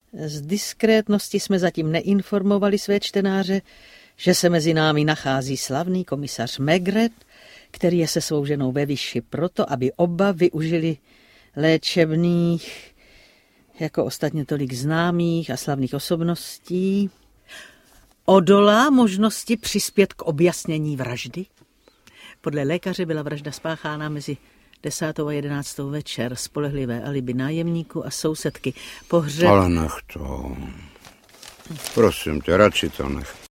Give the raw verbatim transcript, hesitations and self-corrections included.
Z diskrétnosti jsme zatím neinformovali své čtenáře, že se mezi námi nachází slavný komisař Maigret, který je se svou ženou ve Vichy proto, aby oba využili léčebných, jako ostatně tolik známých a slavných osobností, odolá možnosti přispět k objasnění vraždy. Podle lékaře byla vražda spáchána mezi desátou a jedenáctou večer. Spolehlivé alibi nájemníků a sousedky. Pohřeb... Ale nech to. Prosím tě, radši to nech.